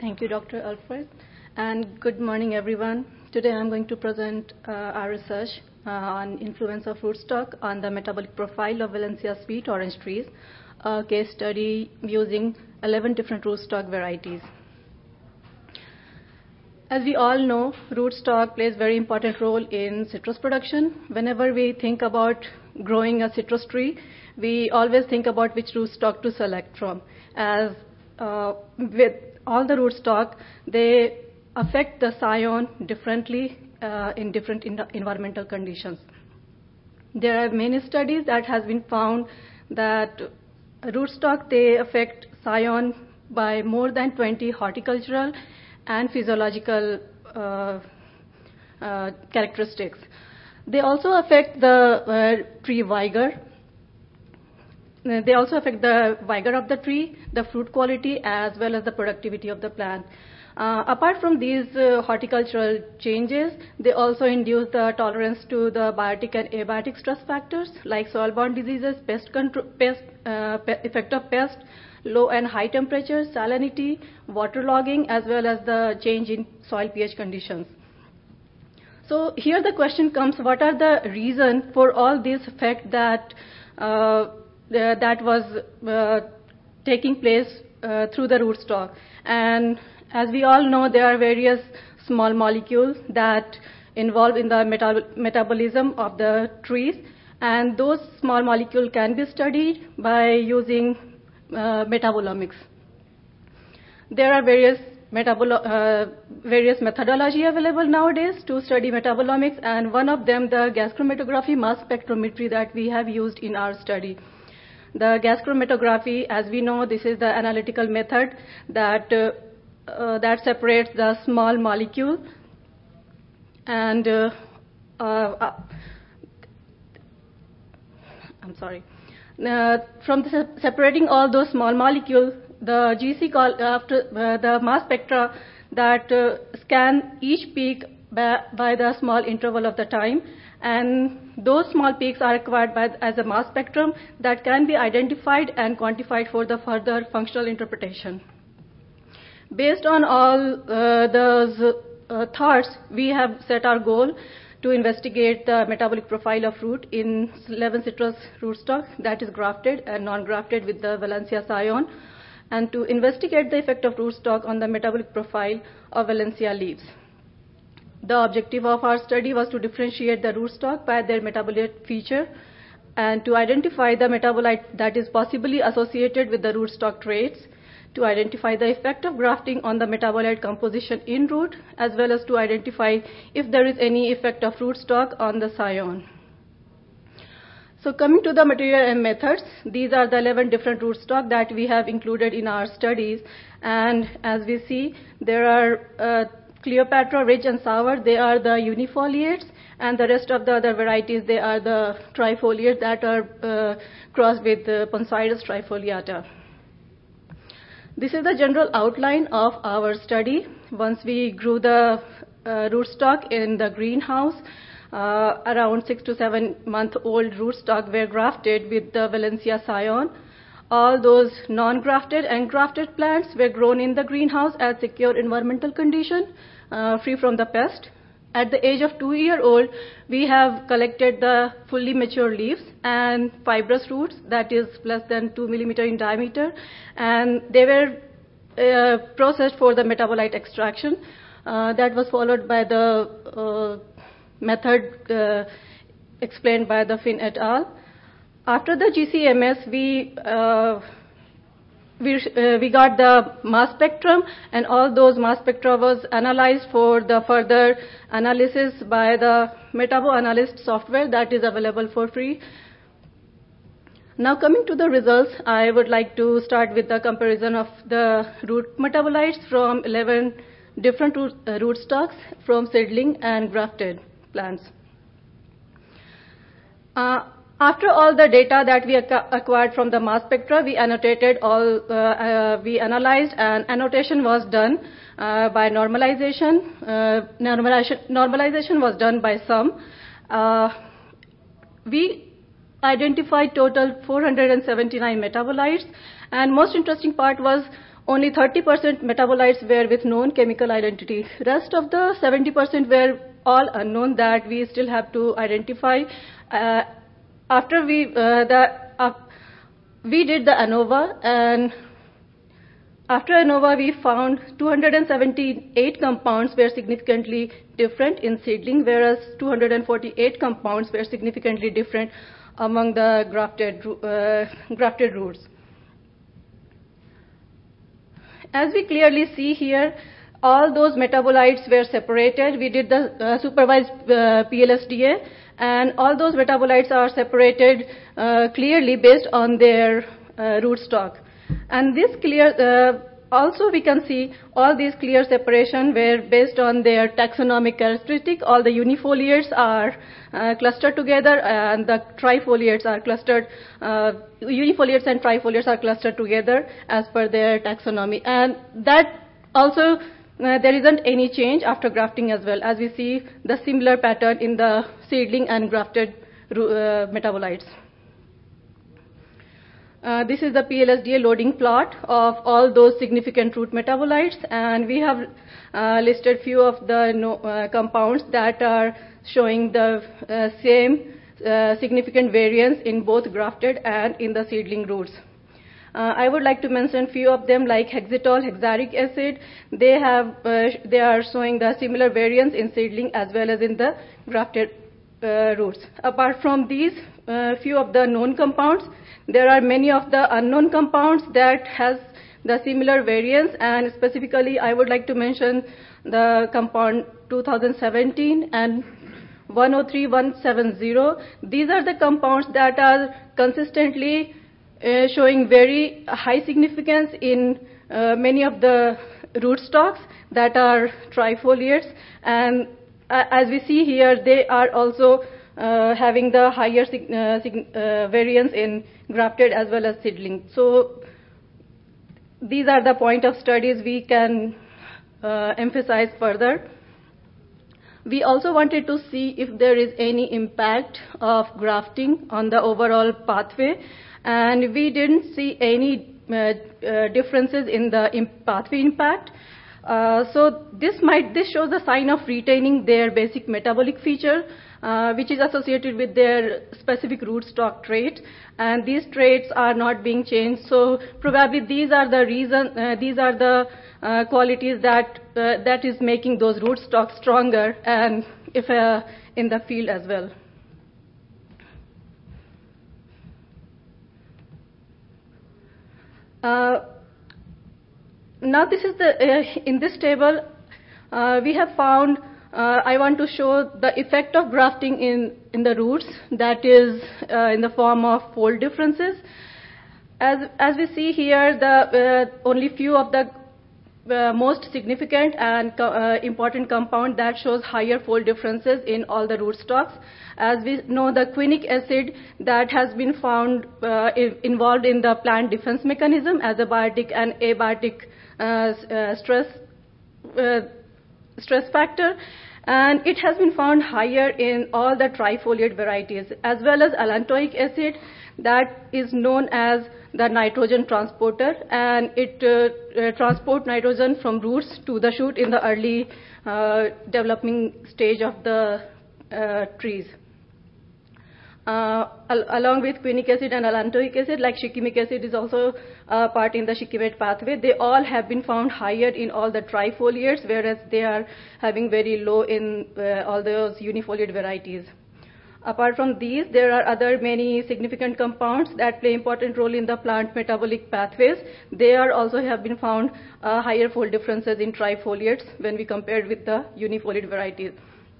Thank you, Dr. Alfred. And good morning, everyone. Today I'm going to present our research on influence of rootstock on the metabolic profile of Valencia sweet orange trees, a case study using 11 different rootstock varieties. As we all know, rootstock plays a very important role in citrus production. Whenever we think about growing a citrus tree, we always think about which rootstock to select from. As with all the rootstock, they affect the scion differently in different environmental conditions. There are many studies that has been found that rootstock, they affect scion by more than 20 horticultural and physiological characteristics. They also affect the tree vigor. They also affect the vigor of the tree, the fruit quality, as well as the productivity of the plant. Apart from these horticultural changes, they also induce the tolerance to the biotic and abiotic stress factors like soil-borne diseases, effect of pest, low and high temperatures, salinity, waterlogging, as well as the change in soil pH conditions. So here the question comes, what are the reasons for all this effect that was taking place through the rootstock? And as we all know, there are various small molecules that involve in the metabolism of the trees, and those small molecules can be studied by using metabolomics. There are various methodology available nowadays to study metabolomics, and one of them, the gas chromatography mass spectrometry that we have used in our study. The gas chromatography, as we know, this is the analytical method that separates the small molecule, and from separating all those small molecules, the GC after the mass spectra that scan each peak by the small interval of the time, and those small peaks are required as a mass spectrum that can be identified and quantified for the further functional interpretation. Based on all those thoughts, we have set our goal to investigate the metabolic profile of fruit in 11 citrus rootstock, that is grafted and non-grafted with the Valencia scion, and to investigate the effect of rootstock on the metabolic profile of Valencia leaves. The objective of our study was to differentiate the rootstock by their metabolite feature and to identify the metabolite that is possibly associated with the rootstock traits, to identify the effect of grafting on the metabolite composition in root, as well as to identify if there is any effect of rootstock on the scion. So coming to the material and methods, these are the 11 different rootstock that we have included in our studies. And as we see, there are Cleopatra, Ridge, and Sour, they are the unifoliates, and the rest of the other varieties, they are the trifoliates that are crossed with Poncitus trifoliata. This is the general outline of our study. Once we grew the rootstock in the greenhouse, around 6 to 7 month old rootstock were grafted with the Valencia scion. All those non-grafted and grafted plants were grown in the greenhouse at secure environmental condition, free from the pest. At the age of 2-year-old, we have collected the fully mature leaves and fibrous roots that is less than 2 millimeter in diameter, and they were processed for the metabolite extraction. That was followed by the method explained by the Finn et al. After the GCMS, we got the mass spectrum, and all those mass spectra was analyzed for the further analysis by the MetaboAnalyst software that is available for free. Now coming to the results, I would like to start with the comparison of the root metabolites from 11 different rootstocks from seedling and grafted plants. After all the data that we acquired from the mass spectra, we annotated all, we analyzed, and annotation was done by normalization. Normalization was done by sum. We identified total 479 metabolites, and most interesting part was only 30% metabolites were with known chemical identity. Rest of the 70% were all unknown that we still have to identify. After we did the ANOVA, and after ANOVA we found 278 compounds were significantly different in seedling, whereas 248 compounds were significantly different among the grafted roots. As we clearly see here, all those metabolites were separated. We did the supervised PLSDA, and all those metabolites are separated clearly based on their rootstock. And this also we can see all these clear separation were based on their taxonomic characteristic. All the unifoliates are clustered together, and the trifoliates are clustered. Unifoliates and trifoliates are clustered together as per their taxonomy. And that also there isn't any change after grafting as well, as we see the similar pattern in the seedling and grafted metabolites. This is the PLSDA loading plot of all those significant root metabolites, and we have listed few of the compounds that are showing the same significant variance in both grafted and in the seedling roots. I would like to mention few of them, like hexitol, hexaric acid. They are showing the similar variance in seedling as well as in the grafted roots. Apart from these few of the known compounds, there are many of the unknown compounds that has the similar variance, and specifically I would like to mention the compound 2017 and 103170. These are the compounds that are consistently showing very high significance in many of the rootstocks that are trifoliates, and as we see here, they are also having the higher variance in grafted as well as seedling. So these are the point of studies we can emphasize further. We also wanted to see if there is any impact of grafting on the overall pathway, and we didn't see any differences in the pathway impact. So this shows a sign of retaining their basic metabolic feature, which is associated with their specific rootstock trait, and these traits are not being changed. So probably these are the qualities that is making those rootstocks stronger, and if in the field as well. Now this is in this table we have found. I want to show the effect of grafting in the roots, that is in the form of fold differences. As we see here, the only few of the most significant and important compound that shows higher fold differences in all the rootstocks. As we know, the quinic acid that has been found involved in the plant defense mechanism as a biotic and abiotic stress factor, and it has been found higher in all the trifoliate varieties, as well as allantoic acid that is known as the nitrogen transporter, and it transports nitrogen from roots to the shoot in the early developing stage of the trees. Along with quinic acid and allantoic acid, like shikimic acid is also part in the shikimate pathway. They all have been found higher in all the trifoliates, whereas they are having very low in all those unifoliate varieties. Apart from these, there are other many significant compounds that play important role in the plant metabolic pathways. They are also have been found higher fold differences in trifoliates when we compared with the unifoliate varieties.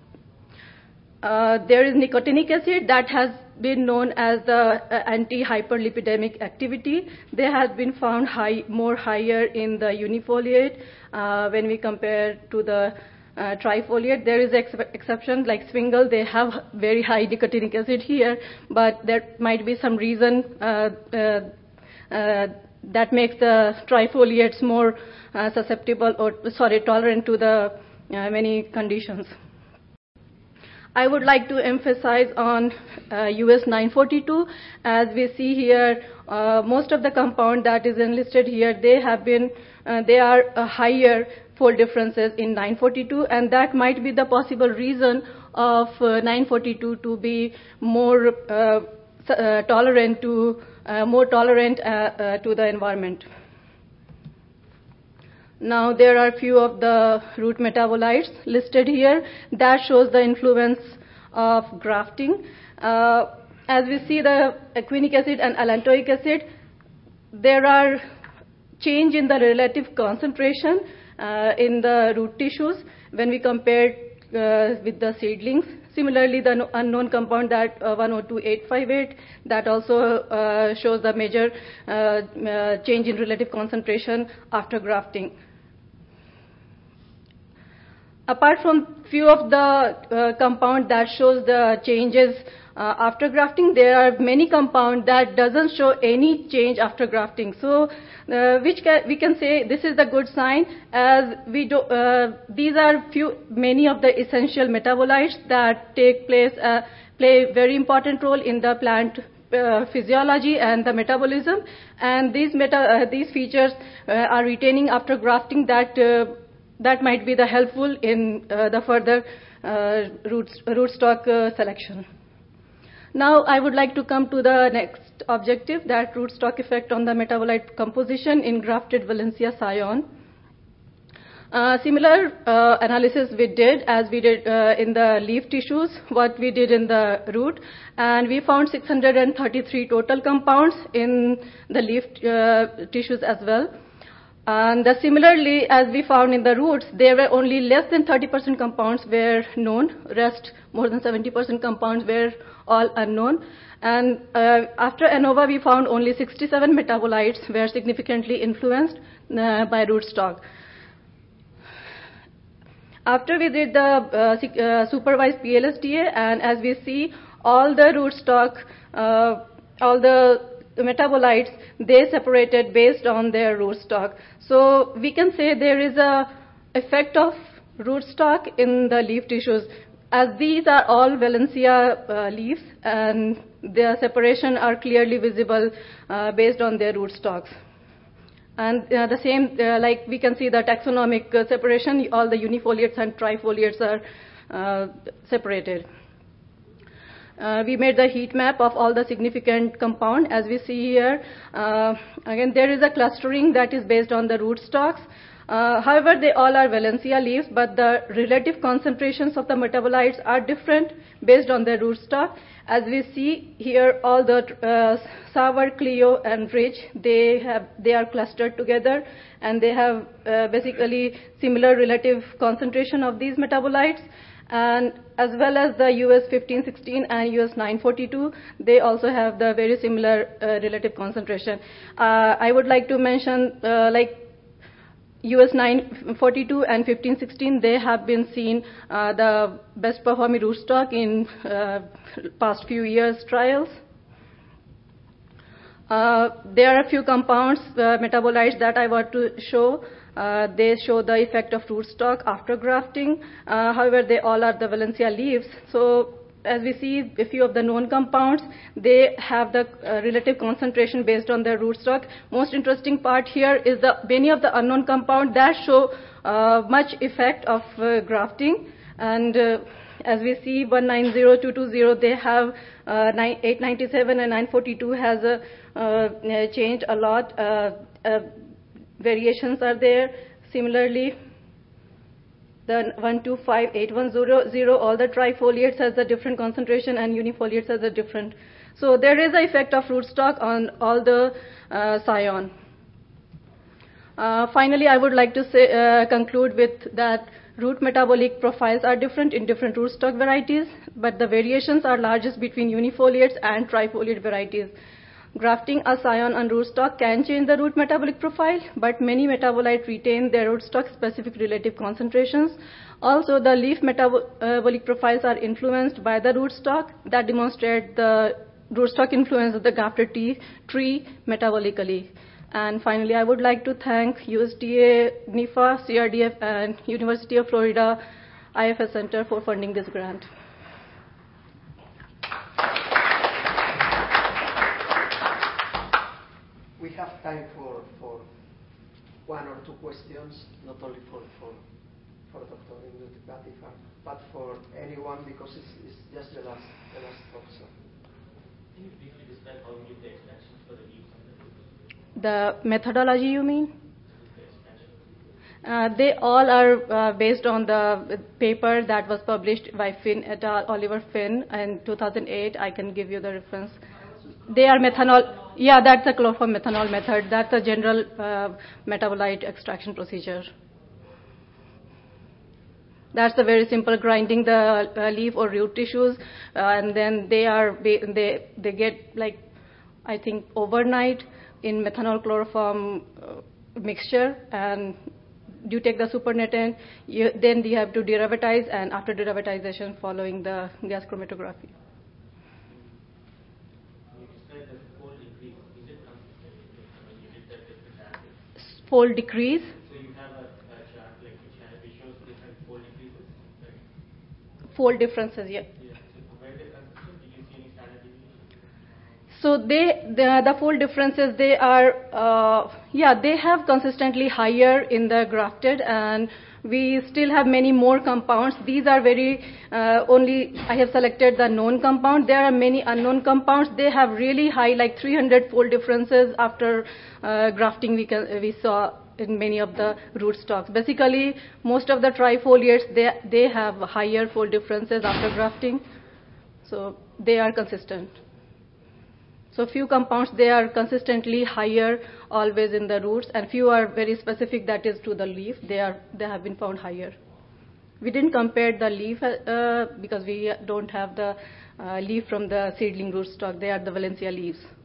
There is nicotinic acid that has been known as the anti-hyperlipidemic activity. They have been found more higher in the unifoliate when we compare to the trifoliate. There is exception like Swingle. They have very high nicotinic acid here, but there might be some reason that makes the trifoliates more tolerant to the many conditions. I would like to emphasize on US 942. As we see here, most of the compound that is enlisted here, they are higher fold differences in 942, and that might be the possible reason of 942 to be more tolerant to the environment. Now there are few of the root metabolites listed here that shows the influence of grafting. As we see the equinic acid and allantoic acid, there are change in the relative concentration in the root tissues when we compare with the seedlings. Similarly, the unknown compound that 102858, that also shows the major change in relative concentration after grafting. Apart from few of the compound that shows the changes after grafting, there are many compound that doesn't show any change after grafting. So, we can say this is the good sign, as these are many of the essential metabolites that play very important role in the plant physiology and the metabolism, and these features are retaining after grafting that might be the helpful in the further rootstock selection. Now I would like to come to the next objective, that rootstock effect on the metabolite composition in grafted Valencia scion. Similar analysis we did as we did in the leaf tissues, what we did in the root, and we found 633 total compounds in the leaf tissues as well. And similarly, as we found in the roots, there were only less than 30% compounds were known. Rest, more than 70% compounds were all unknown. And after ANOVA, we found only 67 metabolites were significantly influenced by rootstock. After we did the supervised PLSTA, and as we see, all the rootstock, all the metabolites, they separated based on their rootstock. So we can say there is a effect of rootstock in the leaf tissues, as these are all Valencia leaves, and their separation are clearly visible based on their rootstocks. And the same, like we can see the taxonomic separation, all the unifoliates and trifoliates are separated. We made the heat map of all the significant compound. As we see here, again, there is a clustering that is based on the rootstocks. However, they all are Valencia leaves, but the relative concentrations of the metabolites are different based on their rootstock. As we see here, all the Sour, Clio, and Rich, they are clustered together, and they have basically similar relative concentration of these metabolites. And as well as the US 1516 and US 942, they also have the very similar relative concentration. I would like to mention like US 942 and 1516, they have been seen the best performing rootstock in past few years trials. There are a few compounds, metabolites that I want to show. They show the effect of rootstock after grafting. However, they all are the Valencia leaves. So as we see, a few of the known compounds, they have the relative concentration based on their rootstock. Most interesting part here is many of the unknown compounds that show much effect of grafting. And as we see, 190220, they have 897 and 942 has changed a lot. Variations are there. Similarly, the 125810, all the trifoliates has a different concentration and unifoliates has a different. So there is an effect of rootstock on all the scion. Finally, I would like to conclude with that root metabolic profiles are different in different rootstock varieties, but the variations are largest between unifoliates and trifoliate varieties. Grafting a scion on rootstock can change the root metabolic profile, but many metabolites retain their rootstock specific relative concentrations. Also, the leaf metabolic profiles are influenced by the rootstock that demonstrate the rootstock influence of the grafted tree metabolically. And finally, I would like to thank USDA, NIFA, CRDF, and University of Florida IFS Center for funding this grant. We have time for one or two questions, not only for Dr. Indut Latifah, but for anyone, because it's just the last talk. So. Can you briefly describe how you did the extractions for the leaves and the roots? The methodology, you mean? They all are based on the paper that was published by Finn et al., Oliver Finn, in 2008. I can give you the reference. They are methanol. Yeah, that's a chlorformethanol method. That's a general metabolite extraction procedure. That's a very simple grinding the leaf or root tissues, and then they get, like, I think overnight in methanol chloroform mixture, and you take the supernatant, then you have to derivatize, and after derivatization, following the gas chromatography. You described the fold increase. Is it consistent when you did that different assays? Fold decrease? So you have a chart like which shows different fold decreases, right? Fold differences, yeah. Yeah. So were they consistent? Did you see any standard deviation? So the fold differences, they are, they have consistently higher in the grafted, and we still have many more compounds. These are very, only I have selected the known compound. There are many unknown compounds. They have really high, like 300 fold differences after grafting we saw in many of the rootstocks. Basically, most of the trifoliates, they have higher fold differences after grafting. So they are consistent. So few compounds, they are consistently higher always in the roots, and few are very specific, that is to the leaf. They have been found higher. We didn't compare the leaf because we don't have the leaf from the seedling rootstock. They are the Valencia leaves.